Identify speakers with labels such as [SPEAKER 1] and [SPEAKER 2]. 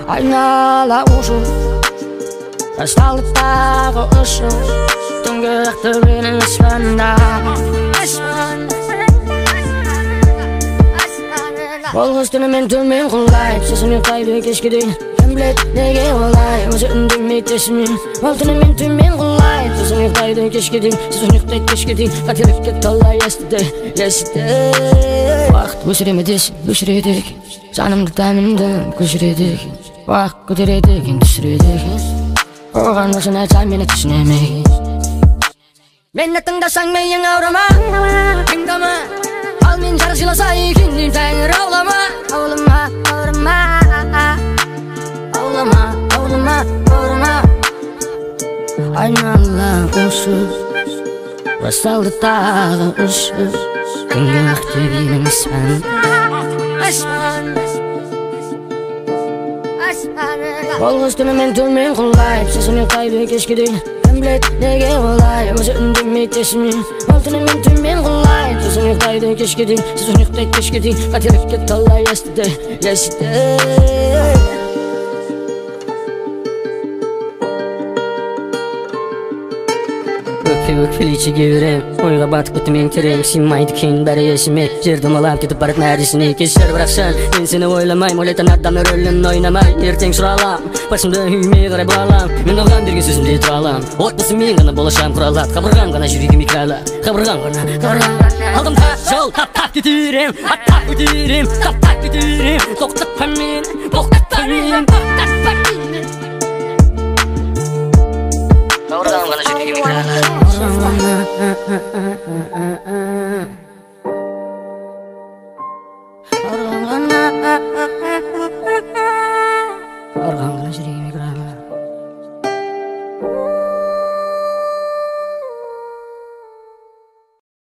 [SPEAKER 1] Айнала ұшу Басталды тағы ұшу Түнгі ақты менің аспанда Ол қыз түнімен төмен құлайды Сосын ұйықтайды кешке дейін Кім біледі неге олай Өзі үндемейді есімен Ол түнімен төмен құлайды Сосын ұйықтайды кешке дейін Сосын ұйықтайды кешке дейін Қателікке талай естіді Уақыт өсіре ме десін өшіреді екен Жанымды тәнімді көшіреді екен Уақыт көтереді екен түсіреді екен Оған осыны айтсам мені түсінемеген Мені тыңдасаң миың ауырама Тыңдама Ал мен жарық жыласа екеннен тәңір аулама Аулама, аурама Аулама, аулама, аурама Айнала ұшу Басталды тағы ұшу Түнгі ақты менің аспан Ол қыз түнімен төмен құлайды Сосын ұйықтайды кешке дейін Кім біледі неге олай Өзі үндемейді есімен Ол түнімен төмен құлайды Сосын ұйықтайды кешке дейін Сосын ұйықтайды кешке дейін Қателікке талай естіді Өкпелейші кеуірем Ойға батып күттім ең терең Симайды кейін бәрі есіме Жерді малап кетіп барып нәресіне Кешір бірақшан Мен сені ойламайм Ойлайтын адамның рөлін ойнамай Ертең сұралам Басымды үйме қарай бұралам Мен оған берген сөзімде тұралам Отбасы мен ғана болашам құралады Қабырғам ғана жүрегім икралады Қабырғам ғана Алдымда жол таптап кетірем Аттап көтерем Таптап кетірем Тоқтатпа мені Тоқтатпа мені Қабырғам ғана жүрегім икралады